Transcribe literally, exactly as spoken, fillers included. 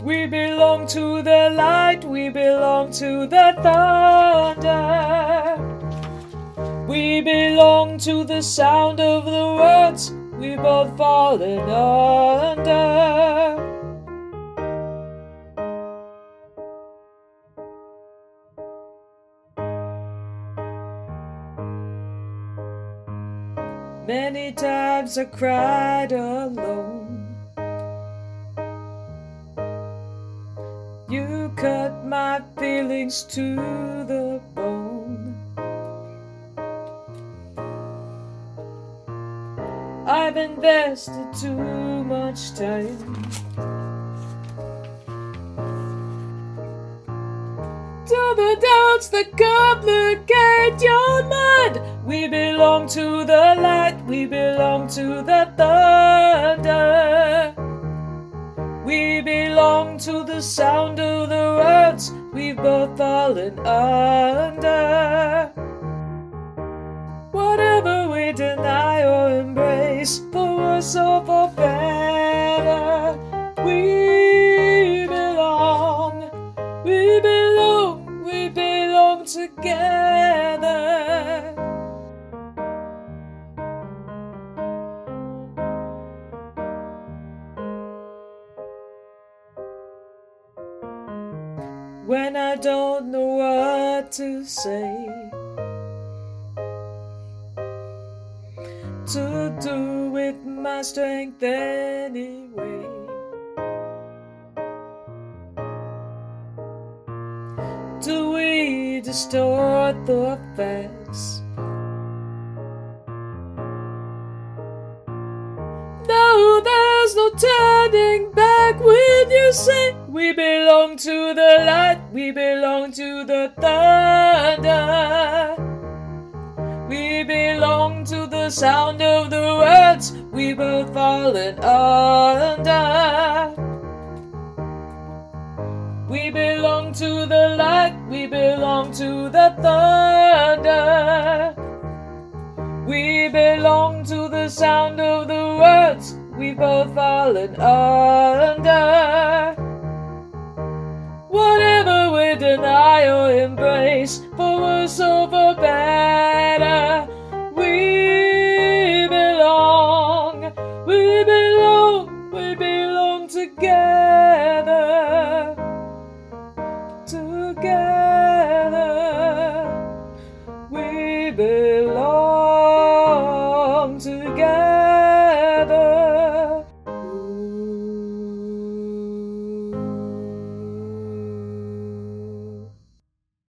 We belong to the light, we belong to the thunder. We belong to the sound of the words we both fallen under. Many times I cried alone. You cut my feelings to the bone. I've invested too much time to the doubts that complicate your mind. We belong to the light, we belong to the thunder. We belong to the sound of the words we've both fallen under. Whatever we deny or embrace, for worse or for better, we belong, we belong, we belong together. When I don't know what to say, to do with my strength anyway, do we distort the facts? No, there's no turning back when you say we belong to the light, we belong to the thunder. We belong to the sound of the words we both fallen under. We belong to the light, we belong to the thunder. We belong to the sound of the words we both fallen under. Whatever we deny or embrace, for worse or for better, we belong, we belong, we belong together, together, we belong.